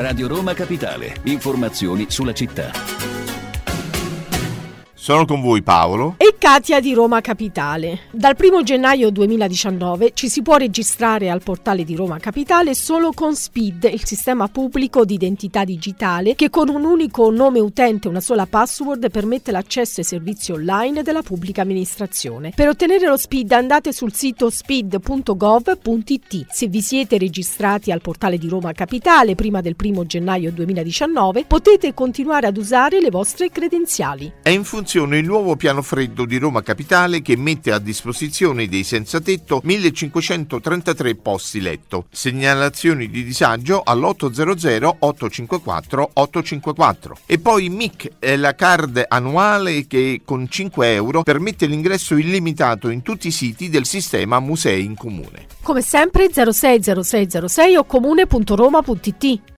Radio Roma Capitale. Informazioni sulla città. Sono con voi Paolo e Katia di Roma Capitale. Dal 1 gennaio 2019 ci si può registrare al portale di Roma Capitale solo con SPID, il sistema pubblico di identità digitale che con un unico nome utente e una sola password permette l'accesso ai servizi online della pubblica amministrazione. Per ottenere lo SPID andate sul sito spid.gov.it. Se vi siete registrati al portale di Roma Capitale prima del 1 gennaio 2019 potete continuare ad usare le vostre credenziali. È in funzione il nuovo piano freddo di Roma Capitale che mette a disposizione dei senzatetto 1533 posti letto. Segnalazioni di disagio all'800 854 854. E poi MIC è la card annuale che con 5 euro permette l'ingresso illimitato in tutti i siti del sistema Musei in Comune. Come sempre 060606 o comune.roma.it.